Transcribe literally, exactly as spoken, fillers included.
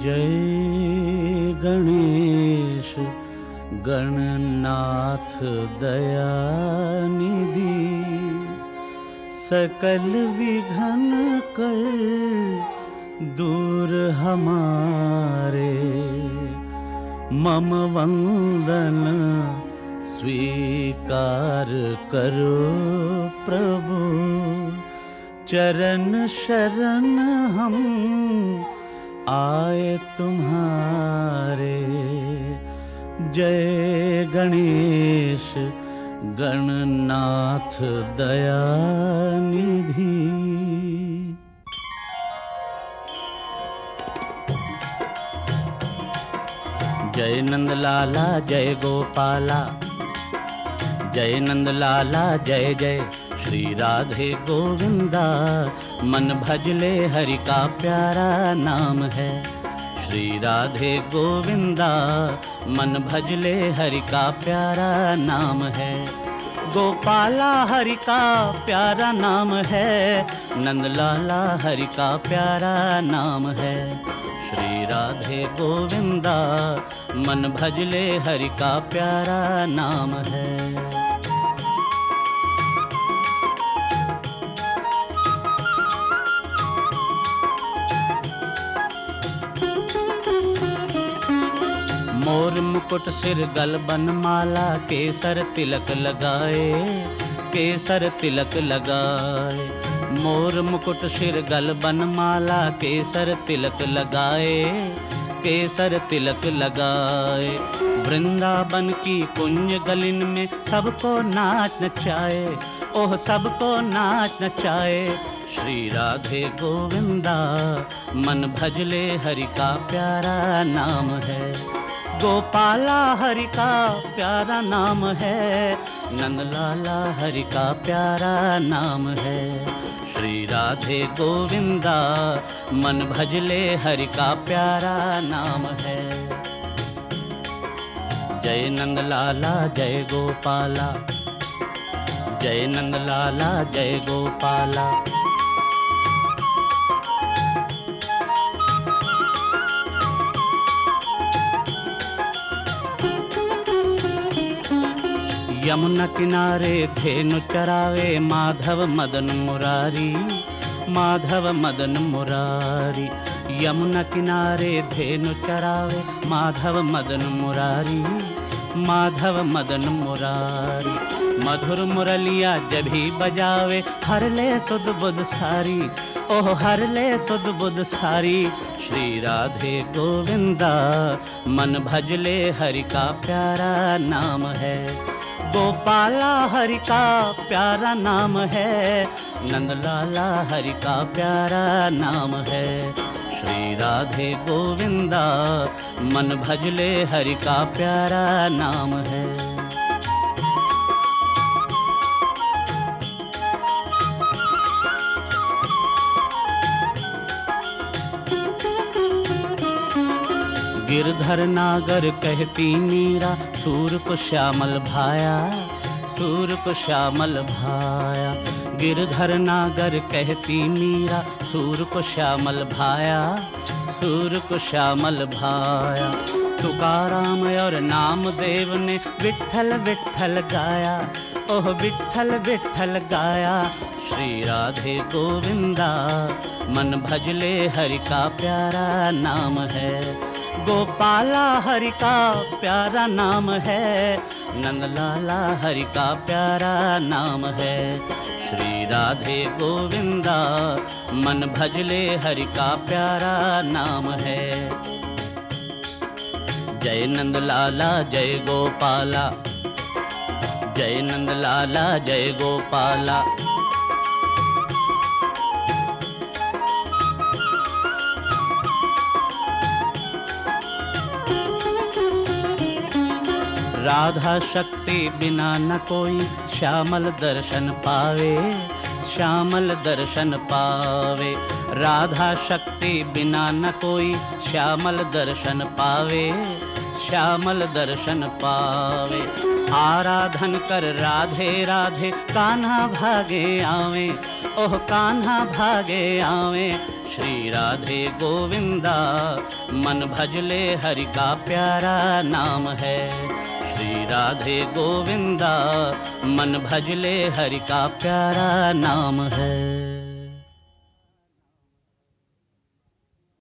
जय गणेश गणनाथ दयानिधि, सकल विघ्न कर दूर हमारे। मम वंदन स्वीकार करो प्रभु, चरण शरण हम आए तुम्हारे। जय गणेश गणनाथ दयानिधि। जय नंद लाला जय गोपाला, जय नंद लाला जय जय श्री राधे गोविंदा। मन भजले हरि का प्यारा नाम है श्री राधे गोविंदा। मन भजले हरि का प्यारा नाम है। गोपाला हरि का प्यारा नाम है, नंदलाला हरि का प्यारा नाम है। श्री राधे गोविंदा मन भजले हरि का प्यारा नाम है। मोर मुकुट सिर गल बनमाला, केसर तिलक लगाए केसर तिलक लगाए। मोर मुकुट सिर गल बनमाला, केसर तिलक लगाए केसर तिलक लगाए। वृंदावन की कुंज गलिन में सबको नाच नचाए, ओह सबको नाच नचाए। श्री राधे गोविंदा मन भजले हरि का प्यारा नाम है। गोपाला हरि का प्यारा नाम है, नंदलाला हरि का प्यारा नाम है। श्री राधे गोविंदा मन भजले हरि का प्यारा नाम है। जय नंदलाला जय गोपाला, जय नंदलाला जय गोपाला। यमुना किनारे धेनु चरावे, माधव मदन मुरारी माधव मदन मुरारी। यमुना किनारे धेनु चरावे, माधव मदन मुरारी माधव मदन मुरारी। मधुर मुरलिया जब ही बजावे, हर ले सुध बुध सारी, ओह हर ले सुध बुध सारी। श्री राधे गोविंदा मन भजले हरि का प्यारा नाम है। गोपाला हरि का प्यारा नाम है, नंदलाला हरि का प्यारा नाम है। श्री राधे गोविंदा मन भजले हरि का प्यारा नाम है। गिरधर नागर कहती मीरा, सूर को श्यामल भाया सूर को श्यामल भाया। गिरधर नागर कहती मीरा, सूर को श्यामल भाया सूर को श्यामल भाया। तुकाराम और नामदेव ने विठ्ठल विठ्ठल गाया, ओह विठ्ठल विठ्ठल गाया। श्री राधे गोविंदा मन भजले हरि का प्यारा नाम है। गोपाला हरि का प्यारा नाम है, नंदलाला हरि का प्यारा नाम है। श्री राधे गोविंदा मन भजले हरि का प्यारा नाम है। जय नंदलाला जय गोपाला, जय नंदलाला जय गोपाला। राधा शक्ति बिना न कोई श्यामल दर्शन पावे श्यामल दर्शन पावे। राधा शक्ति बिना न कोई श्यामल दर्शन पावे श्यामल दर्शन पावे। आराधन कर राधे राधे कान्हा भागे आवे, ओह कान्हा भागे आवे। श्री राधे गोविंदा मन भजले हरि का प्यारा नाम है। श्री राधे गोविंदा मन भजले हरि का प्यारा नाम है।